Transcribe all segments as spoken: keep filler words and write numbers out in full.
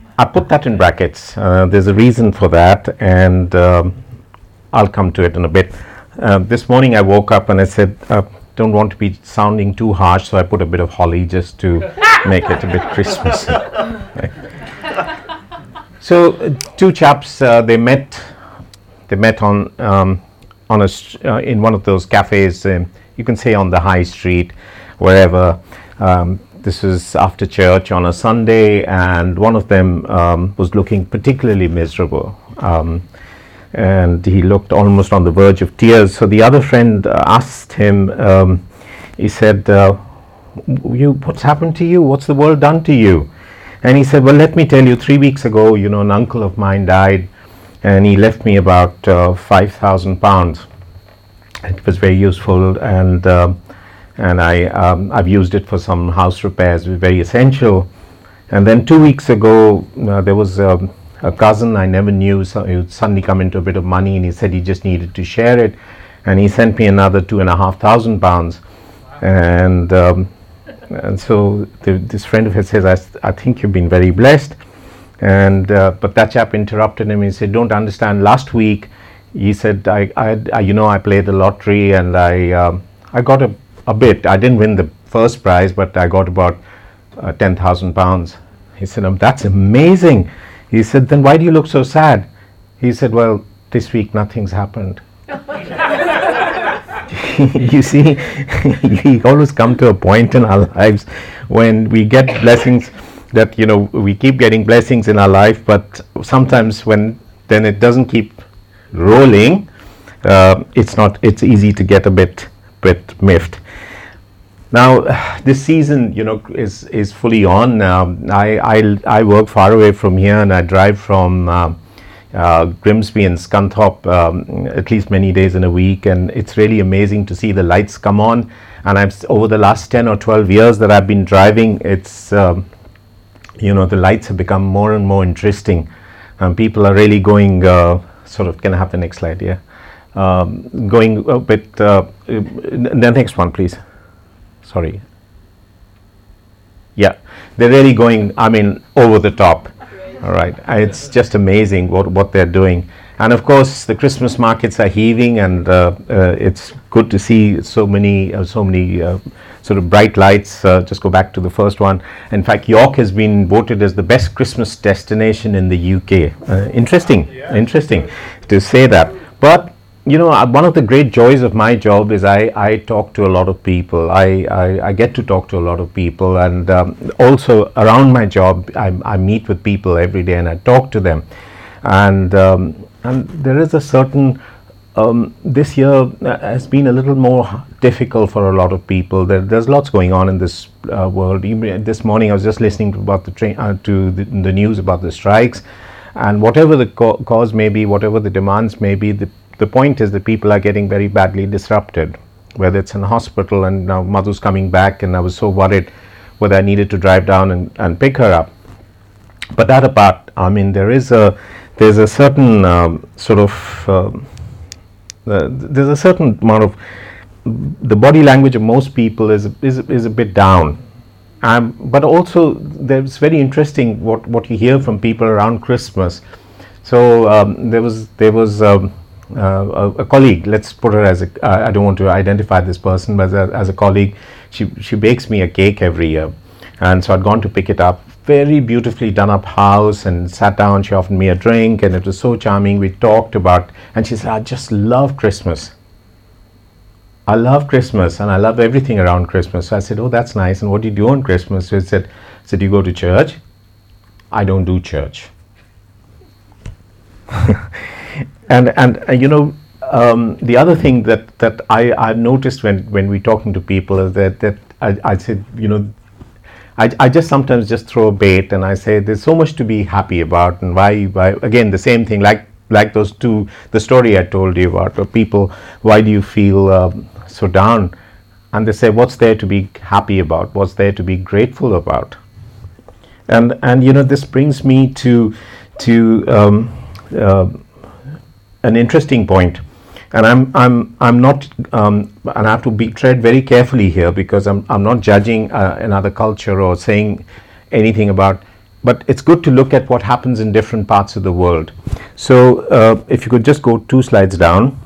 I put that in brackets. Uh, there's a reason for that, and um, I'll come to it in a bit. Uh, this morning I woke up and I said, uh, don't want to be sounding too harsh, so I put a bit of holly just to make it a bit Christmassy. Right. So uh, two chaps, uh, they met. They met on um, on a st- uh, in one of those cafes. Um, you can say on the high street, wherever. Um, this was after church on a Sunday, and one of them um, was looking particularly miserable. Um, and he looked almost on the verge of tears. So the other friend uh, asked him, um, he said, uh, you, what's happened to you? What's the world done to you? And he said, well, let me tell you, three weeks ago, you know, an uncle of mine died, and he left me about uh, five thousand pounds. It was very useful, and uh, and I, um, I've used it for some house repairs, it was very essential. And then two weeks ago, uh, there was um, a cousin I never knew, so he would suddenly come into a bit of money, and he said he just needed to share it, and he sent me another two and a half thousand pounds. And um, and so the, this friend of his says, I, th- I think you've been very blessed. And uh, but that chap interrupted him. He said, don't understand, last week he said, I, I, I you know, I played the lottery, and I um, I got a, a bit. I didn't win the first prize, but I got about uh, ten thousand pounds. He said, oh, that's amazing. He said, then why do you look so sad? He said, well, this week nothing's happened. You see, we always come to a point in our lives when we get blessings that, you know, we keep getting blessings in our life, but sometimes when then it doesn't keep rolling, uh, it's not, it's easy to get a bit, bit miffed. Now, this season, you know, is is fully on now. I, I, I work far away from here, and I drive from uh, uh, Grimsby and Scunthorpe um, at least many days in a week, and it's really amazing to see the lights come on. And I've over the last ten or twelve years that I've been driving, it's um, you know, the lights have become more and more interesting, and people are really going uh, sort of. Can I have the next slide? Yeah, um, going a bit. Uh, the next one, please. Sorry. Yeah, they're really going, I mean, over the top. All right, it's just amazing what, what they're doing. And of course, the Christmas markets are heaving, and uh, uh, it's good to see so many, uh, so many uh, sort of bright lights. Uh, just go back to the first one. In fact, York has been voted as the best Christmas destination in the U K. Uh, interesting, yeah. interesting to say that. But you know, uh, one of the great joys of my job is I, I talk to a lot of people. I, I, I get to talk to a lot of people, and um, also around my job, I, I meet with people every day and I talk to them. And um, and there is a certain, um, this year uh, has been a little more difficult for a lot of people. There, there's lots going on in this uh, world. Even this morning I was just listening to about the train, uh, to the, the news about the strikes, and whatever the co- cause may be, whatever the demands may be, the The point is that people are getting very badly disrupted, whether it's in a hospital, and now Madhu's coming back, and I was so worried whether I needed to drive down and, and pick her up. But that apart, I mean, there is a there's a certain um, sort of um, uh, there's a certain amount of the body language of most people is is is a bit down, um, but also there's very interesting what what you hear from people around Christmas. So um, there was there was. Um, Uh, a, a colleague, let's put her as a, uh, I don't want to identify this person, but as a, as a colleague, she she bakes me a cake every year. And so I'd gone to pick it up, very beautifully done up house, and sat down, she offered me a drink, and it was so charming. We talked about, and she said, I just love Christmas. I love Christmas, and I love everything around Christmas. So I said, oh, that's nice, and what do you do on Christmas? So she said, I said, you go to church? I don't do church. And and uh, you know, um, the other thing that that I I've noticed when when we're talking to people is that that I I said, you know, I I just sometimes just throw a bait, and I say there's so much to be happy about, and why why again the same thing, like like those two, the story I told you about the people, why do you feel um, so down? And they say, what's there to be happy about? What's there to be grateful about? And and you know, this brings me to to um, uh, an interesting point, and I'm I'm I'm not um, and I have to be tread very carefully here, because I'm I'm not judging uh, another culture or saying anything about but it's good to look at what happens in different parts of the world. So uh, if you could just go two slides down.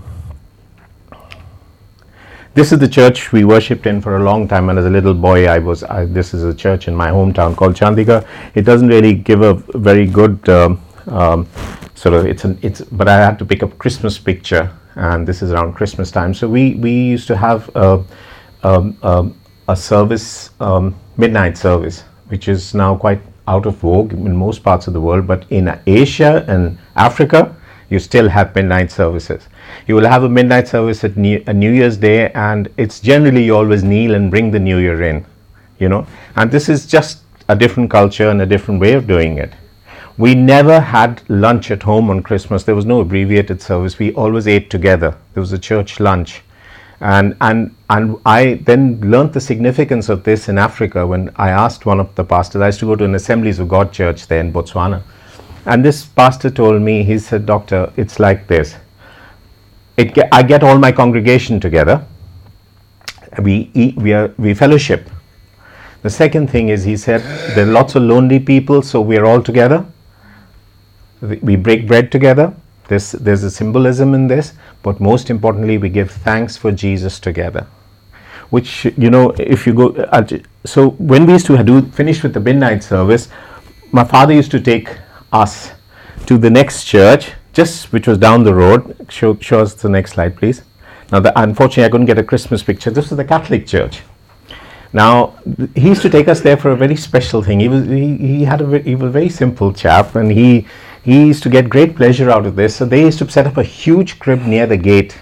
This is the church we worshipped in for a long time, and as a little boy I was I, this is a church in my hometown called Chandigarh. It doesn't really give a very good um, um, sort of it's an it's but I had to pick up Christmas picture, and this is around Christmas time. So we we used to have a, um, um, a service, um, midnight service, which is now quite out of vogue in most parts of the world, but in Asia and Africa you still have midnight services. You will have a midnight service at New, a New Year's Day, and it's generally you always kneel and bring the New Year in, you know, and this is just a different culture and a different way of doing it. We never had lunch at home on Christmas. There was no abbreviated service. We always ate together. There was a church lunch. And, and, and I then learned the significance of this in Africa when I asked one of the pastors. I used to go to an Assemblies of God church there in Botswana. And this pastor told me, he said, "Doctor, it's like this. It ge- I get all my congregation together. We eat, we, are, we fellowship. The second thing is," he said, "there are lots of lonely people, so we are all together. We break bread together. There's, there's a symbolism in this, but most importantly, we give thanks for Jesus together." Which, you know, if you go, uh, so when we used to do finish with the midnight service, my father used to take us to the next church, just which was down the road. Show, show us the next slide, please. Now, the, unfortunately, I couldn't get a Christmas picture. This was the Catholic church. Now, he used to take us there for a very special thing. He was he, he had a very, he was a very simple chap, and he he used to get great pleasure out of this. So they used to set up a huge crib near the gate,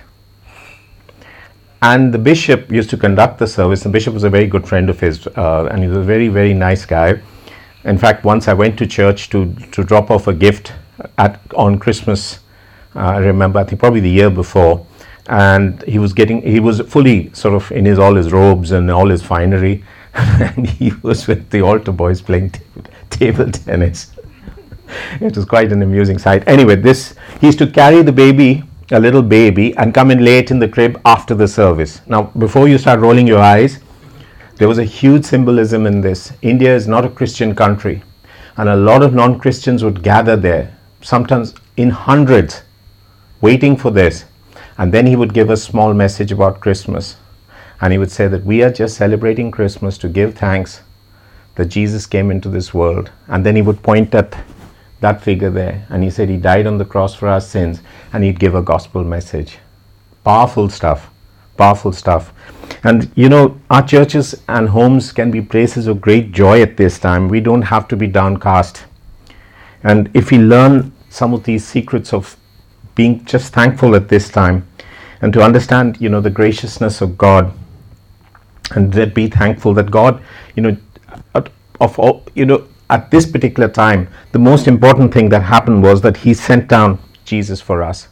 and the bishop used to conduct the service. The bishop was a very good friend of his, uh, and he was a very very nice guy. In fact, once I went to church to to drop off a gift at on Christmas. Uh, I remember, I think probably the year before. And he was getting, he was fully sort of in his all his robes and all his finery, and he was with the altar boys playing table, table tennis. It was quite an amusing sight. Anyway, this, he used to carry the baby, a little baby, and come and lay it in the crib after the service. Now, before you start rolling your eyes, there was a huge symbolism in this. India is not a Christian country, and a lot of non-Christians would gather there, sometimes in hundreds, waiting for this. And then he would give a small message about Christmas. And he would say that we are just celebrating Christmas to give thanks that Jesus came into this world. And then he would point at that figure there. And he said he died on the cross for our sins. And he'd give a gospel message. Powerful stuff. Powerful stuff. And you know, our churches and homes can be places of great joy at this time. We don't have to be downcast. And if we learn some of these secrets of being just thankful at this time, and to understand, you know, the graciousness of God, and that be thankful that God, you know, of all, you know, at this particular time, the most important thing that happened was that He sent down Jesus for us.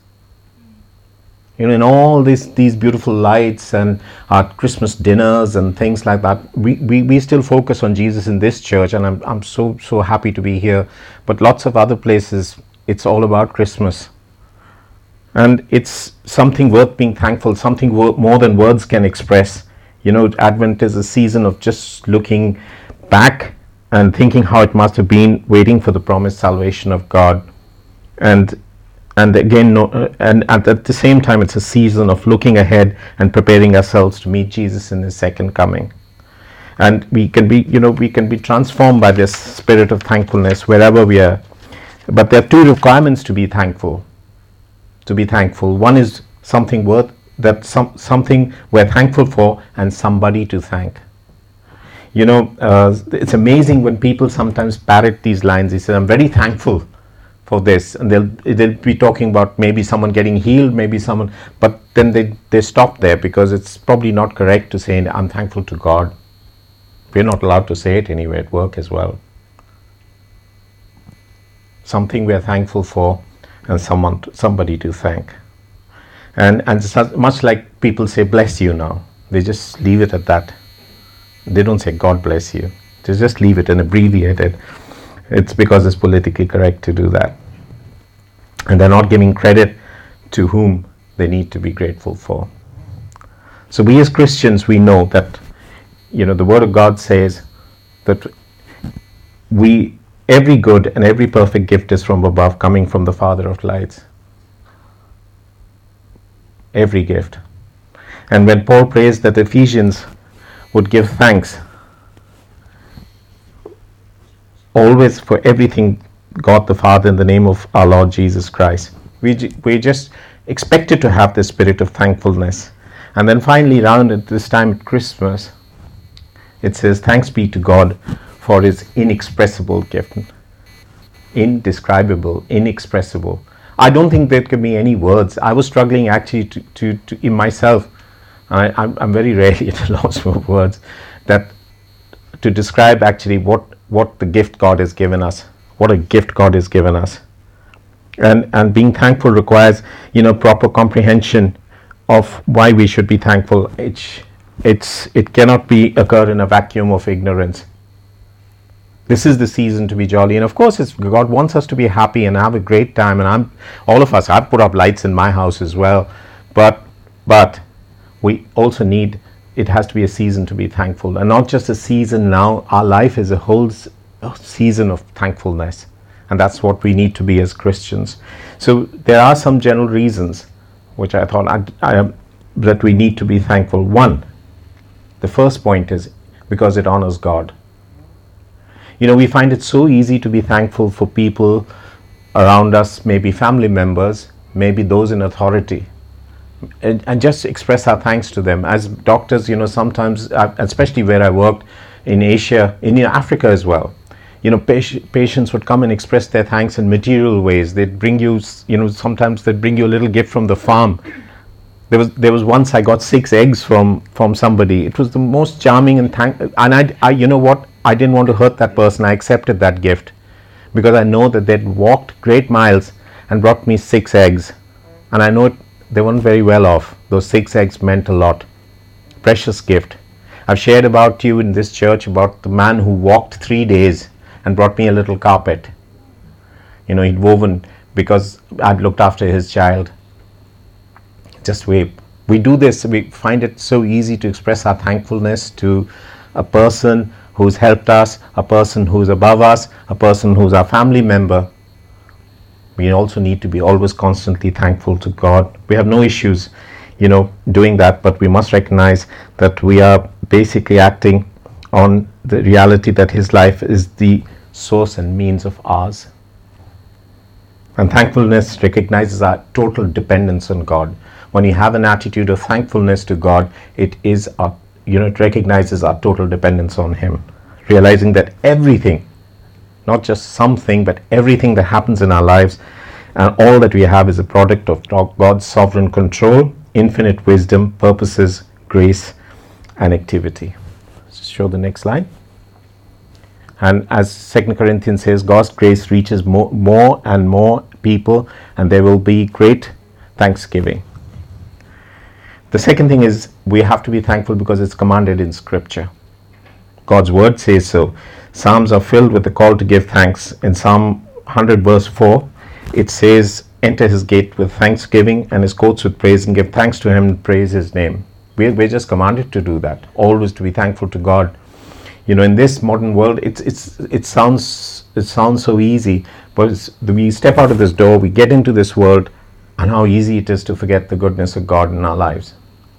You know, in all these these beautiful lights and our Christmas dinners and things like that, we, we, we still focus on Jesus in this church, and I'm I'm so so happy to be here. But lots of other places, it's all about Christmas. And it's something worth being thankful, something wo- more than words can express. You know, Advent is a season of just looking back and thinking how it must have been, waiting for the promised salvation of God. And and again, no, uh, and at, at the same time, it's a season of looking ahead and preparing ourselves to meet Jesus in His second coming. And we can be, you know, we can be transformed by this spirit of thankfulness wherever we are. But there are two requirements to be thankful. To be thankful. One is something worth that some something we're thankful for, and somebody to thank. You know, uh, it's amazing when people sometimes parrot these lines. They say, "I'm very thankful for this," and they'll they'll be talking about maybe someone getting healed, maybe someone, but then they they stop there because it's probably not correct to say, "I'm thankful to God." We're not allowed to say it anyway at work as well. Something we're thankful for, and someone, somebody to thank. And and such, much like people say bless you now, they just leave it at that. They don't say God bless you. They just leave it and abbreviate it. It's because it's politically correct to do that. And they're not giving credit to whom they need to be grateful for. So we as Christians, we know that, you know, the Word of God says that we every good and every perfect gift is from above, coming from the Father of lights. Every gift. And when Paul prays that the Ephesians would give thanks always for everything, God the Father, in the name of our Lord Jesus Christ, we we just expected to have the spirit of thankfulness. And then finally, around at this time at Christmas, it says, thanks be to God for his inexpressible gift. Indescribable, inexpressible. I don't think there can be any words. I was struggling actually to, to, to in myself. I, I'm, I'm very rarely at a loss for words that to describe actually what, what the gift God has given us. What a gift God has given us. And and being thankful requires, you know, proper comprehension of why we should be thankful. It's, it's, it cannot be occur in a vacuum of ignorance. This is the season to be jolly, and of course it's, God wants us to be happy and have a great time, and I'm all of us, I've put up lights in my house as well, but but we also need, it has to be a season to be thankful, and not just a season now. Our life is a whole season of thankfulness, and that's what we need to be as Christians. So there are some general reasons which I thought I, I, that we need to be thankful. One, the first point is because it honors God. You know, we find it so easy to be thankful for people around us, maybe family members, maybe those in authority, and, and just express our thanks to them. As doctors, you know, sometimes, uh, especially where I worked in Asia, in Africa as well, you know, patient, patients would come and express their thanks in material ways. They'd bring you, you know, sometimes they'd bring you a little gift from the farm. There was there was once I got six eggs from from somebody. It was the most charming and thank. And I, I, you know what? I didn't want to hurt that person. I accepted that gift because I know that they'd walked great miles and brought me six eggs, and I know it, they weren't very well off. Those six eggs meant a lot. Precious gift. I've shared about you in this church about the man who walked three days and brought me a little carpet. You know, he'd woven because I'd looked after his child. Just wait. We do this, we find it so easy to express our thankfulness to a person who's helped us, a person who's above us, a person who's our family member. We also need to be always constantly thankful to God. We have no issues, you know, doing that, but we must recognize that we are basically acting on the reality that his life is the source and means of ours. And thankfulness recognizes our total dependence on God. When you have an attitude of thankfulness to God, it is our, you know, it recognizes our total dependence on him, realizing that everything, not just something, but everything that happens in our lives and all that we have is a product of God's sovereign control, infinite wisdom, purposes, grace, and activity. Let's show the next slide. And as Second Corinthians says, God's grace reaches more, more and more people, and there will be great thanksgiving. The second thing is we have to be thankful because it's commanded in Scripture. God's word says so. Psalms are filled with the call to give thanks. In Psalm one hundred verse four, it says, enter his gate with thanksgiving and his courts with praise, and give thanks to him and praise his name. We're, we're just commanded to do that, always to be thankful to God. You know, in this modern world, it's it's it sounds it sounds so easy, but it's, we step out of this door, we get into this world, and how easy it is to forget the goodness of God in our lives.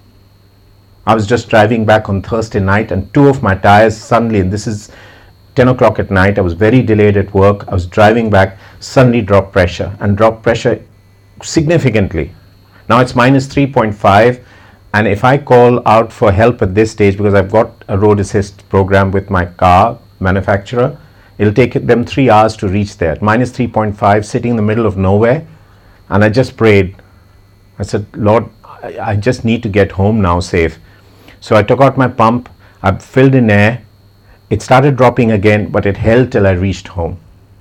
I was just driving back on Thursday night, and two of my tires suddenly, and this is ten o'clock at night, I was very delayed at work, I was driving back, suddenly dropped pressure, and dropped pressure significantly. Now it's minus three point five, and if I call out for help at this stage, because I've got a road assist program with my car manufacturer, it'll take them three hours to reach there. Minus three point five, sitting in the middle of nowhere, and I just prayed. I said, Lord, I, I just need to get home now safe. So I took out my pump, I filled in air, it started dropping again, but it held till I reached home.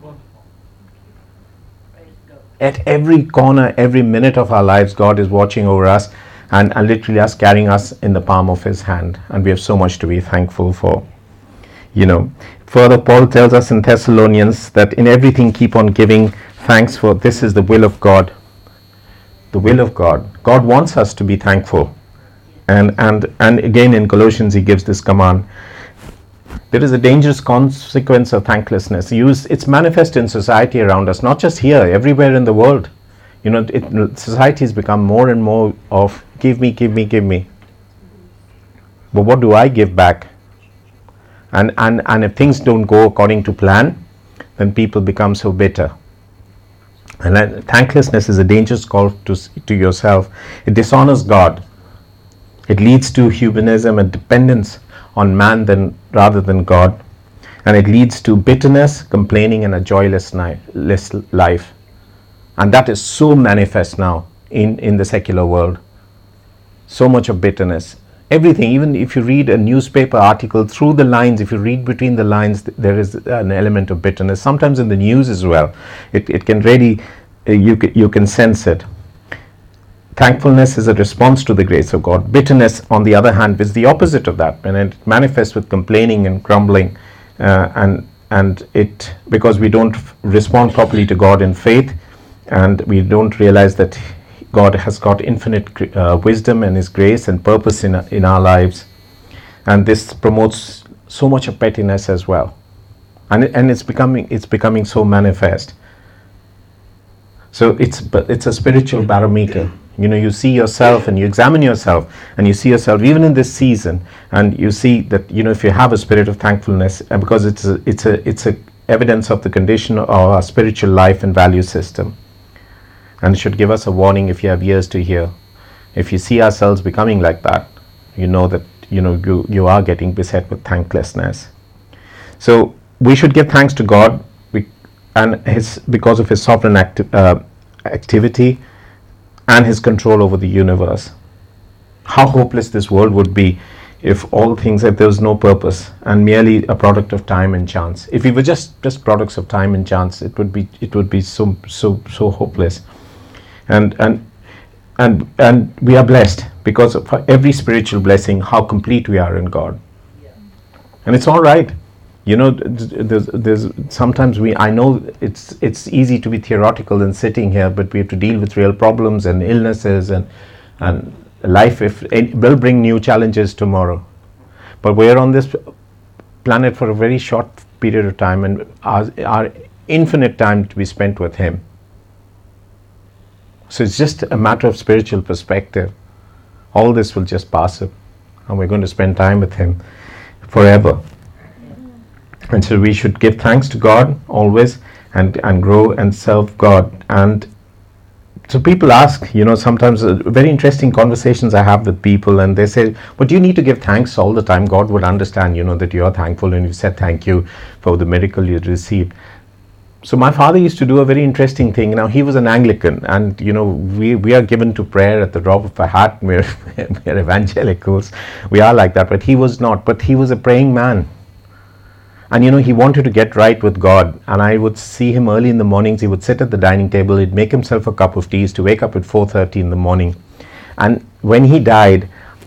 At every corner, every minute of our lives, God is watching over us and, and literally us carrying us in the palm of his hand. And we have so much to be thankful for. You know, further, Paul tells us in Thessalonians that in everything keep on giving thanks, for this is the will of God. The will of God. God wants us to be thankful. And, and, and again in Colossians he gives this command. There is a dangerous consequence of thanklessness. Use, it's manifest in society around us, not just here, everywhere in the world. You know, it, society has become more and more of give me, give me, give me. But what do I give back? And, and, and if things don't go according to plan, then people become so bitter. And then, thanklessness is a dangerous call to, to yourself. It dishonors God. It leads to humanism and dependence on man than, rather than God. And it leads to bitterness, complaining, and a joyless life. And that is so manifest now in, in the secular world. So much of bitterness. Everything, even if you read a newspaper article, through the lines, if you read between the lines, there is an element of bitterness. Sometimes in the news as well. It, it can really, uh, you, you can sense it. Thankfulness is a response to the grace of God. Bitterness, on the other hand, is the opposite of that, and it manifests with complaining and grumbling, uh, and and it because we don't f- respond properly to God in faith, and we don't realize that God has got infinite uh, wisdom and His grace and purpose in in our lives, and this promotes so much of pettiness as well, and it, and it's becoming it's becoming so manifest. So it's but it's a spiritual barometer. You know, you see yourself and you examine yourself, and you see yourself even in this season, and you see that, you know, if you have a spirit of thankfulness, and because it's a, it's a it's a evidence of the condition of our spiritual life and value system, and it should give us a warning if you have ears to hear. If you see ourselves becoming like that, you know that you know you you are getting beset with thanklessness. So we should give thanks to God, we, and his because of His sovereign acti- uh, activity. And His control over the universe. How hopeless this world would be if all things, if there was no purpose and merely a product of time and chance. If we were just just products of time and chance, it would be it would be so so so hopeless. And and and and we are blessed because of every spiritual blessing, how complete we are in God. Yeah. And it's all right. You know, there's, there's sometimes we, I know it's it's easy to be theoretical and sitting here, but we have to deal with real problems and illnesses, and and life if it will bring new challenges tomorrow. But we are on this planet for a very short period of time, and our, our infinite time to be spent with Him. So it's just a matter of spiritual perspective. All this will just pass up, and we're going to spend time with Him forever. And so we should give thanks to God always, and, and grow and serve God. And so people ask, you know, sometimes uh, very interesting conversations I have with people, and they say, but do you need to give thanks all the time? God would understand, you know, that you are thankful and you said thank you for the miracle you received. So my father used to do a very interesting thing. Now, he was an Anglican, and, you know, we, we are given to prayer at the drop of a hat. We're, we're evangelicals. We are like that, but he was not. But he was a praying man. And, you know, he wanted to get right with God. And I would see him early in the mornings. He would sit at the dining table. He'd make himself a cup of tea. He used to wake up at four thirty in the morning. And when he died,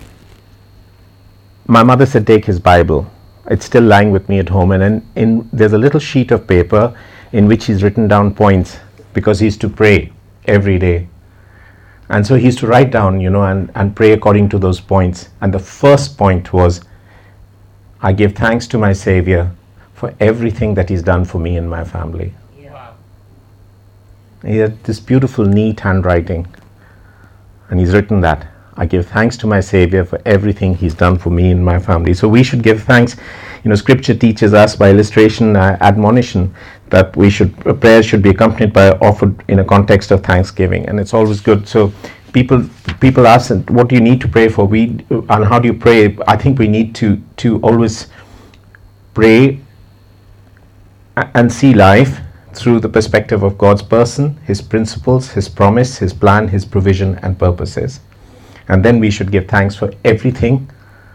my mother said, take his Bible. It's still lying with me at home. And then in, there's a little sheet of paper in which he's written down points, because he used to pray every day. And so he used to write down, you know, and, and pray according to those points. And the first point was, I give thanks to my Savior for everything that He's done for me and my family. Yeah. Wow. He had this beautiful, neat handwriting. And he's written that. I give thanks to my Savior for everything He's done for me and my family. So we should give thanks. You know, Scripture teaches us by illustration, uh, admonition, that we should, uh, prayers should be accompanied by offered in a context of thanksgiving. And it's always good. So people people ask, what do you need to pray for? We and how do you pray? I think we need to to always pray and see life through the perspective of God's person, His principles, His promise, His plan, His provision and purposes. And then we should give thanks for everything,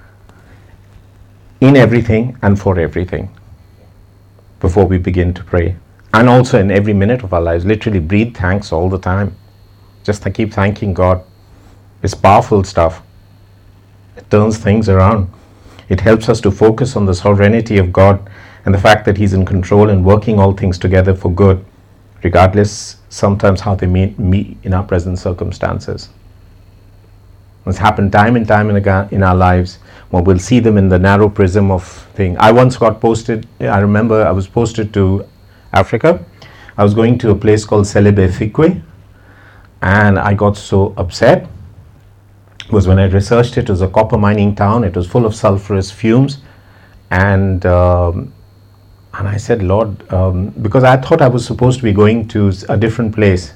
in everything and for everything before we begin to pray. And also in every minute of our lives, literally breathe thanks all the time. Just to keep thanking God. It's powerful stuff. It turns things around. It helps us to focus on the sovereignty of God and the fact that He's in control and working all things together for good, regardless sometimes how they meet, meet in our present circumstances. It's happened time and time and again in our lives Well, we'll see them in the narrow prism of thing. I once got posted, I remember I was posted to Africa. I was going to a place called Celebefikwe, and I got so upset. It was when I researched it, it was a copper mining town. It was full of sulfurous fumes. And um, and I said, Lord, um, because I thought I was supposed to be going to a different place.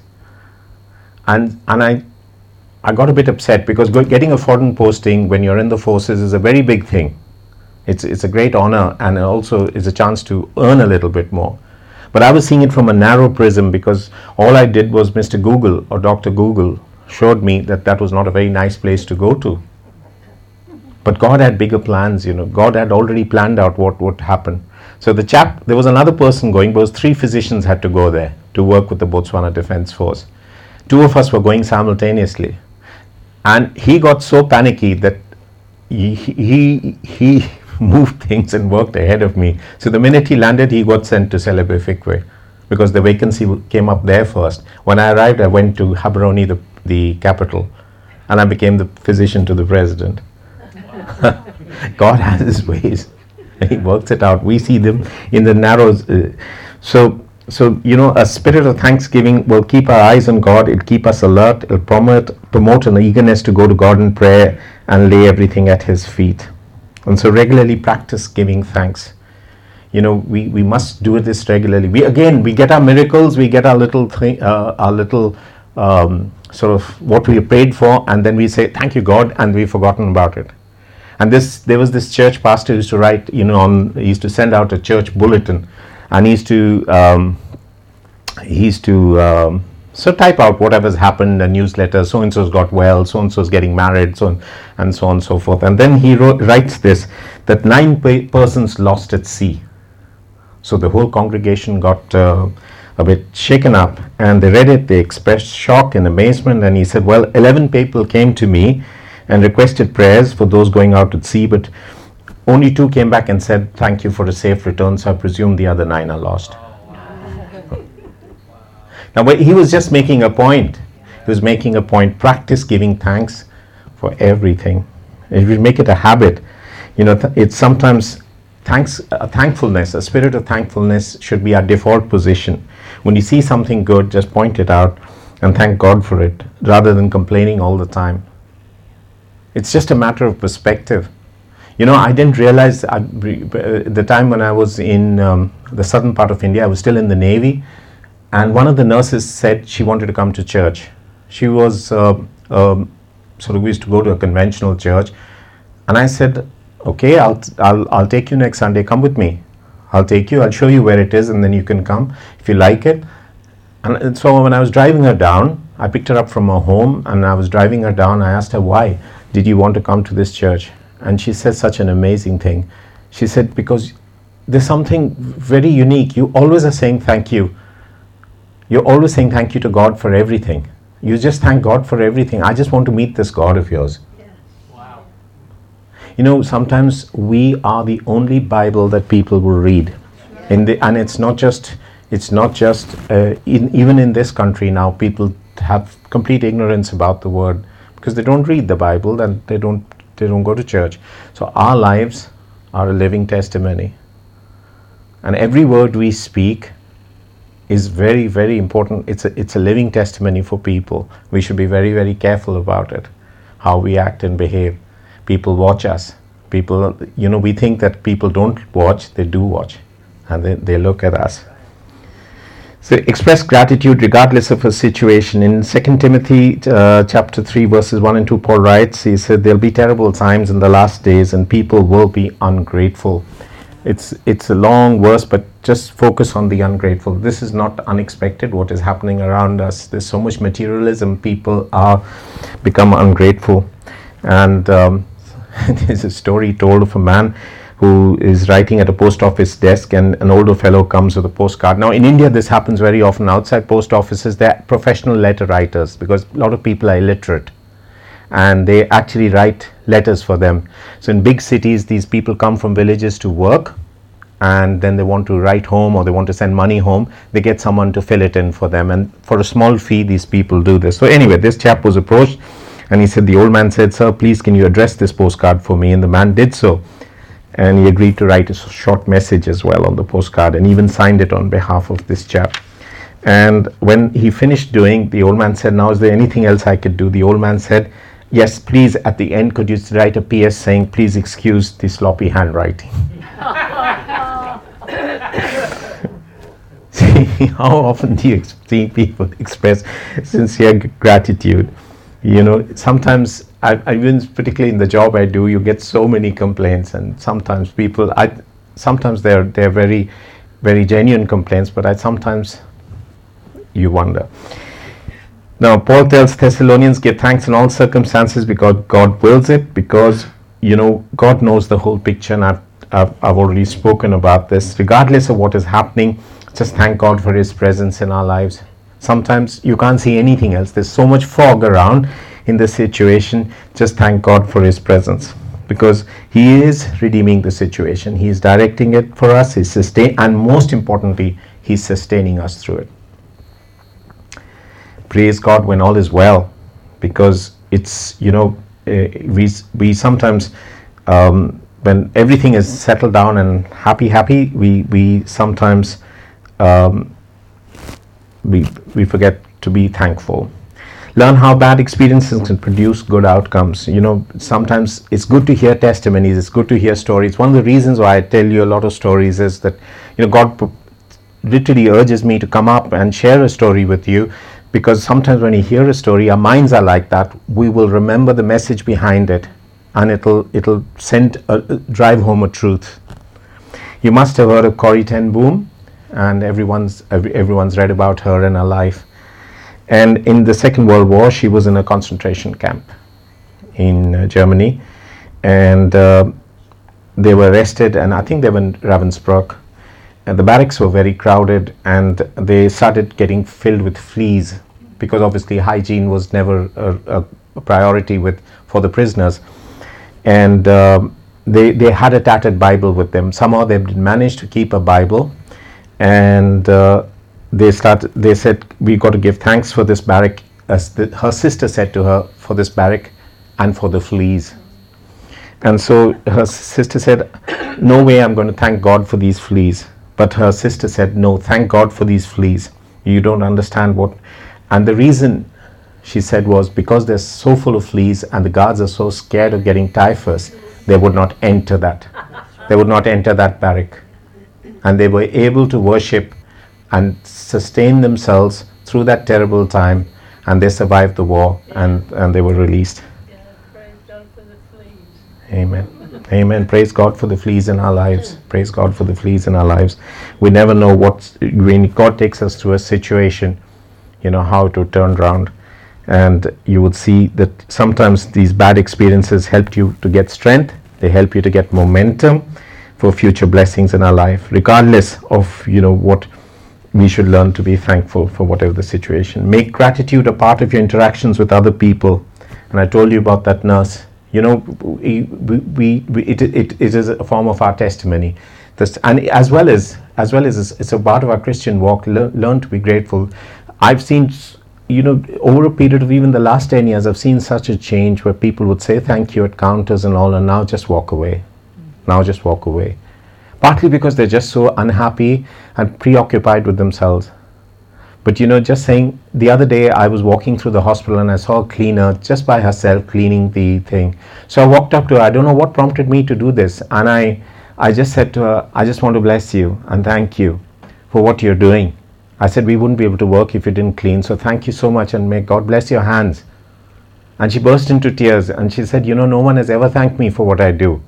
And and I I got a bit upset because go, getting a foreign posting when you're in the forces is a very big thing. It's it's a great honor, and also is a chance to earn a little bit more. But I was seeing it from a narrow prism, because all I did was Mister Google or Doctor Google showed me that that was not a very nice place to go to. But God had bigger plans, you know. God had already planned out what would happen. So the chap, there was another person going, because three physicians had to go there to work with the Botswana Defence Force. Two of us were going simultaneously. And he got so panicky that he, he, he moved things and worked ahead of me. So the minute he landed, he got sent to Celebefikwe, because the vacancy came up there first. When I arrived, I went to Gaborone, the, the capital, and I became the physician to the president. God has his ways. He works it out. We see them in the narrows. Uh, so, so you know, a spirit of thanksgiving will keep our eyes on God. It'll keep us alert. It'll promote, promote an eagerness to go to God in prayer and lay everything at His feet. And so regularly practice giving thanks. You know, we, we must do this regularly. We again, we get our miracles, we get our little thing, uh, our little um, sort of what we prayed for, and then we say, thank you, God, and we've forgotten about it. And this, there was this church pastor who used to write, you know, on, he used to send out a church bulletin, and he used to, um, he used to, um, so type out whatever's happened, a newsletter, so-and-so's got well, so-and-so's getting married, so on, and so on and so forth. And then he wrote, writes this, that nine pa- persons lost at sea. So the whole congregation got uh, a bit shaken up, and they read it, they expressed shock and amazement, and he said, well, eleven people came to me and requested prayers for those going out at sea, but only two came back and said, thank you for a safe return, so I presume the other nine are lost. Now, but he was just making a point. He was making a point. Practice giving thanks for everything. If you make it a habit, you know, th- it's sometimes thanks, uh, thankfulness, a spirit of thankfulness should be our default position. When you see something good, just point it out and thank God for it, rather than complaining all the time. It's just a matter of perspective. You know, I didn't realize I, uh, the time when I was in um, the southern part of India, I was still in the Navy, and one of the nurses said she wanted to come to church. She was uh, um, sort of, we used to go to a conventional church, and I said, okay, I'll, I'll, I'll take you next Sunday, come with me. I'll take you, I'll show you where it is, and then you can come if you like it. And, and so when I was driving her down, I picked her up from her home, and I was driving her down. I asked her, why did you want to come to this church? And she said such an amazing thing. She said, because there's something very unique. You always are saying thank you. You're always saying thank you to God for everything. You just thank God for everything. I just want to meet this God of yours. Yeah. Wow. You know, sometimes we are the only Bible that people will read. In the, and it's not just, it's not just, uh, in, even in this country now, people have complete ignorance about the word, because they don't read the Bible and they don't they don't go to church. So our lives are a living testimony. And every word we speak is very, very important. It's a, it's a living testimony for people. We should be very, very careful about it, how we act and behave. People watch us. People, you know, we think that people don't watch, they do watch. And they, they look at us. So express gratitude regardless of a situation. In Second Timothy uh, chapter three verses one and two, Paul writes, he said, there'll be terrible times in the last days and people will be ungrateful. It's it's a long verse, but just focus on the ungrateful. This is not unexpected, what is happening around us. There's so much materialism, people are become ungrateful. And um, there's a story told of a man who is writing at a post office desk, and an older fellow comes with a postcard. Now in India this happens very often. Outside post offices they're professional letter writers, because a lot of people are illiterate and they actually write letters for them. So in big cities these people come from villages to work, and then they want to write home or they want to send money home. They get someone to fill it in for them, and for a small fee these people do this. So anyway, this chap was approached And he said, the old man said, sir, please can you address this postcard for me? And the man did so. And he agreed to write a short message as well on the postcard, and even signed it on behalf of this chap. And when he finished doing, the old man said, now is there anything else I could do? The old man said, yes, please, at the end, could you write a P S saying, please excuse the sloppy handwriting. See, how often do you see people express sincere g- gratitude? You know, sometimes, I, I even particularly in the job I do, you get so many complaints, and sometimes people, I, sometimes they're they're very, very genuine complaints, but I sometimes you wonder. Now, Paul tells Thessalonians, give thanks in all circumstances because God wills it, because, you know, God knows the whole picture, and I've, I've, I've already spoken about this. Regardless of what is happening, just thank God for His presence in our lives. Sometimes you can't see anything else. There's so much fog around in the situation. Just thank God for His presence, because He is redeeming the situation. He is directing it for us. He's sustain, and most importantly, He's sustaining us through it. Praise God when all is well, because it's, you know, uh, we we sometimes um, when everything is settled down and happy happy, we we sometimes um, we we forget to be thankful. Learn how bad experiences can produce good outcomes. You know, sometimes it's good to hear testimonies. It's good to hear stories. One of the reasons why I tell you a lot of stories is that, you know, God p- literally urges me to come up and share a story with you. Because sometimes when you hear a story, our minds are like that. We will remember the message behind it, and it'll it'll send a, drive home a truth. You must have heard of Corrie ten Boom, and everyone's every, everyone's read about her and her life. And in the Second World War, she was in a concentration camp in uh, Germany, and uh, they were arrested. And I think they were in Ravensbrück. And the barracks were very crowded, and they started getting filled with fleas, because obviously hygiene was never a, a priority with for the prisoners. And uh, they they had a tattered Bible with them. Somehow they managed to keep a Bible, and uh, they started. They said, "We got to give thanks for this barrack." As the, her sister said to her, "For this barrack, and for the fleas." And so her sister said, "No way, I'm going to thank God for these fleas." But her sister said, no, thank God for these fleas. You don't understand what. And the reason, she said, was because they're so full of fleas and the guards are so scared of getting typhus, they would not enter that. They would not enter that barrack. And they were able to worship and sustain themselves through that terrible time, and they survived the war, and, and they were released. Yeah, praise God for the fleas. Amen. Amen. Praise God for the fleas in our lives. Praise God for the fleas in our lives. We never know what, when God takes us through a situation, you know, how to turn around. And you would see that sometimes these bad experiences help you to get strength. They help you to get momentum for future blessings in our life. Regardless of, you know, what, we should learn to be thankful for whatever the situation. Make gratitude a part of your interactions with other people. And I told you about that nurse. You know, we, we, we, it, it, it is a form of our testimony. This, and as well as, as well as it's, it's a part of our Christian walk, learn, learn to be grateful. I've seen, you know, over a period of even the last ten years, I've seen such a change where people would say thank you at counters and all, and now just walk away. Now just walk away. Partly because they're just so unhappy and preoccupied with themselves. But, you know, just saying, the other day I was walking through the hospital and I saw a cleaner just by herself cleaning the thing. So I walked up to her. I don't know what prompted me to do this. And I, I just said to her, I just want to bless you and thank you for what you're doing. I said, we wouldn't be able to work if you didn't clean. So thank you so much, and may God bless your hands. And she burst into tears and she said, you know, no one has ever thanked me for what I do.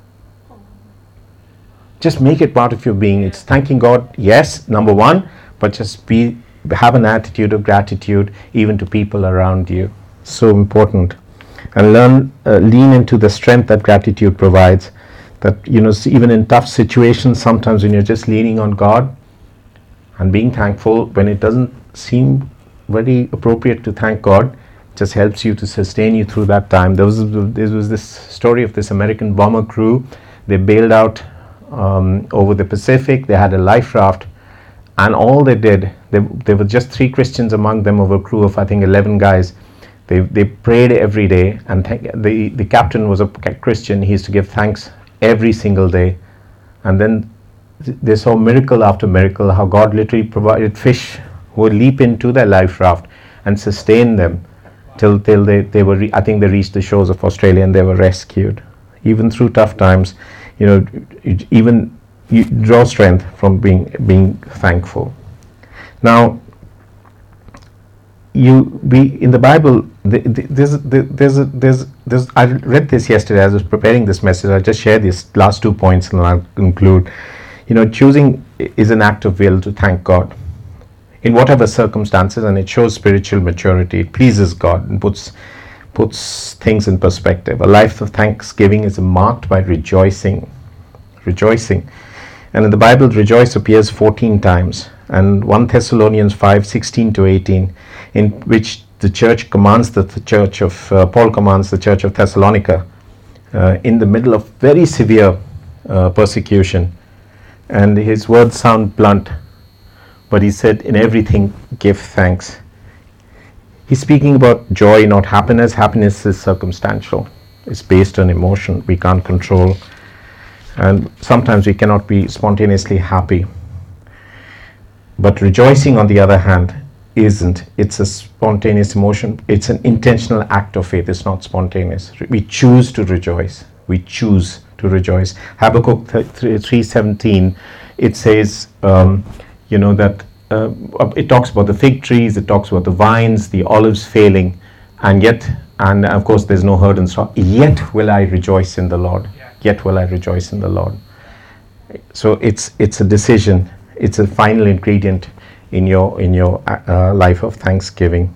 Just make it part of your being. It's thanking God, yes, number one, but just be have an attitude of gratitude even to people around you. So important. And learn, uh, lean into the strength that gratitude provides. That, you know, even in tough situations, sometimes when you're just leaning on God and being thankful, when it doesn't seem very appropriate to thank God, just helps you to sustain you through that time. There was, there was this story of this American bomber crew. They bailed out um, over the Pacific. They had a life raft. And all they did, they, there were just three Christians among them of a crew of, I think, eleven guys. They they prayed every day, and th- the the captain was a Christian. He used to give thanks every single day, and then th- they saw miracle after miracle. How God literally provided fish who would leap into their life raft and sustain them till till they they were. Re- I think they reached the shores of Australia and they were rescued. Even through tough times, you know, it, even you draw strength from being being thankful. Now, you we in the Bible, the, the, there's the, there's a, there's there's I read this yesterday as I was preparing this message. I'll just share these last two points and I'll conclude. You know, choosing is an act of will to thank God in whatever circumstances, and it shows spiritual maturity. It pleases God and puts puts things in perspective. A life of thanksgiving is marked by rejoicing, rejoicing, and in the Bible, rejoice appears fourteen times, and First Thessalonians five sixteen to eighteen. In which the church commands the, the church of uh, Paul commands the church of Thessalonica uh, in the middle of very severe uh, persecution, and his words sound blunt, but he said, in everything give thanks. He's speaking about joy, not happiness. Happiness is circumstantial. It's based on emotion we can't control, and sometimes we cannot be spontaneously happy. But rejoicing, on the other hand, isn't. It's a spontaneous emotion. It's an intentional act of faith. It's not spontaneous. We choose to rejoice. We choose to rejoice. Habakkuk three seventeen, it says, um, you know, that uh, it talks about the fig trees, it talks about the vines, the olives failing, and yet, and of course there's no herd and straw, yet will I rejoice in the Lord. Yet will I rejoice in the Lord. So it's it's a decision. It's a final ingredient in your in your uh, life of thanksgiving.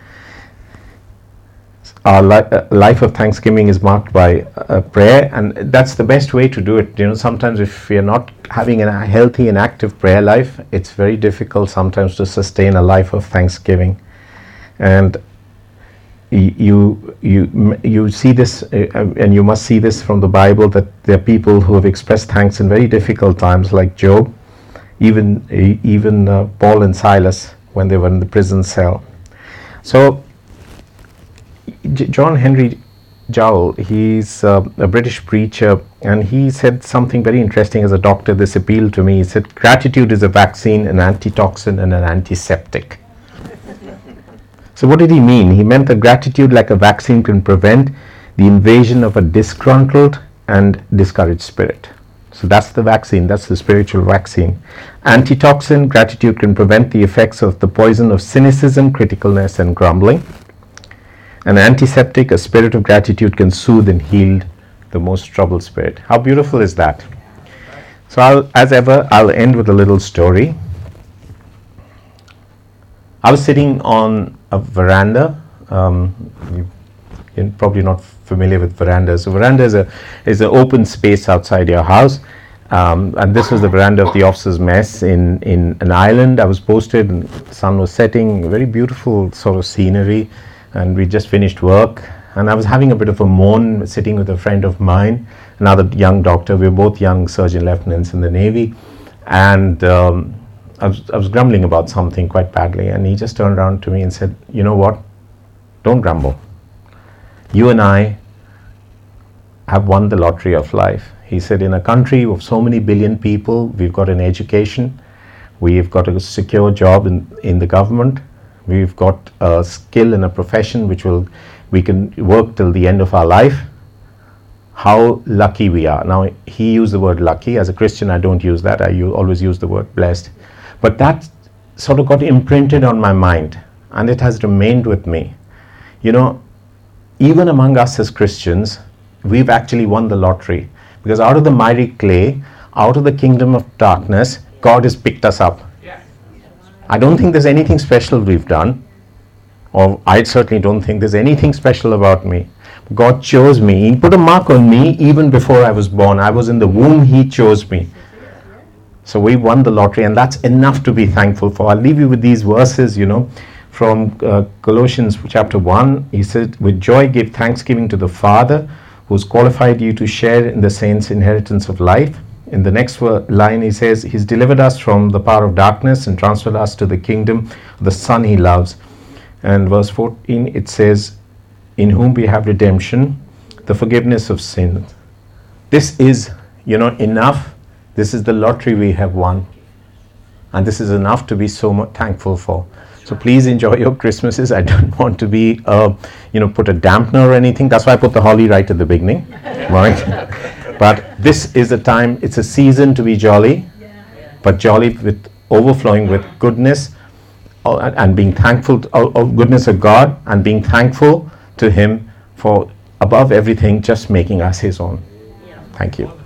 Our li- uh, life of thanksgiving is marked by uh, prayer, and that's the best way to do it. You know, sometimes if we are not having a healthy and active prayer life, it's very difficult sometimes to sustain a life of thanksgiving. And y- you you you see this, uh, and you must see this from the Bible, that there are people who have expressed thanks in very difficult times, like Job. Even even uh, Paul and Silas when they were in the prison cell. So J- John Henry Jowell, he's uh, a British preacher, and he said something very interesting as a doctor. This appealed to me. He said, gratitude is a vaccine, an antitoxin, and an antiseptic. So what did he mean? He meant that gratitude, like a vaccine, can prevent the invasion of a disgruntled and discouraged spirit. So that's the vaccine, that's the spiritual vaccine. Antitoxin, gratitude can prevent the effects of the poison of cynicism, criticalness, and grumbling. An antiseptic, a spirit of gratitude, can soothe and heal the most troubled spirit. How beautiful is that? So I'll, as ever, I'll end with a little story. I was sitting on a veranda. Um, you, you're probably not familiar with verandas. A veranda is a is an open space outside your house, um, and this was the veranda of the officers' mess in in an island. I was posted, and the sun was setting. Very beautiful sort of scenery, and we just finished work. And I was having a bit of a moan, sitting with a friend of mine, another young doctor. We were both young surgeon lieutenants in the Navy, and um, I was I was grumbling about something quite badly. And he just turned around to me and said, "You know what? Don't grumble. You and I have won the lottery of life." He said, in a country of so many billion people, we've got an education, we've got a secure job in, in the government, we've got a skill in a profession which will, we can work till the end of our life. How lucky we are. Now, he used the word lucky. As a Christian, I don't use that. I u- always use the word blessed. But that sort of got imprinted on my mind, and it has remained with me. You know, even among us as Christians, we've actually won the lottery, because out of the miry clay, out of the kingdom of darkness, God has picked us up. I don't think there's anything special we've done, or I certainly don't think there's anything special about me. God chose me. He put a mark on me even before I was born. I was in the womb, He chose me. So we won the lottery, and that's enough to be thankful for. I'll leave you with these verses, you know, from uh, Colossians chapter one. He said, with joy give thanksgiving to the Father, who's qualified you to share in the saints' inheritance of life. In the next line, he says, He's delivered us from the power of darkness and transferred us to the kingdom of the Son He loves. And verse fourteen, it says, in whom we have redemption, the forgiveness of sins. This is, you know, enough. This is the lottery we have won. And this is enough to be so much thankful for. So please enjoy your Christmases. I don't want to be, uh, you know, put a dampener or anything. That's why I put the holly right at the beginning, right? But this is a time, it's a season to be jolly, but jolly with overflowing with goodness uh, and, and being thankful to, uh, of goodness of God, and being thankful to Him for above everything just making us His own. Thank you.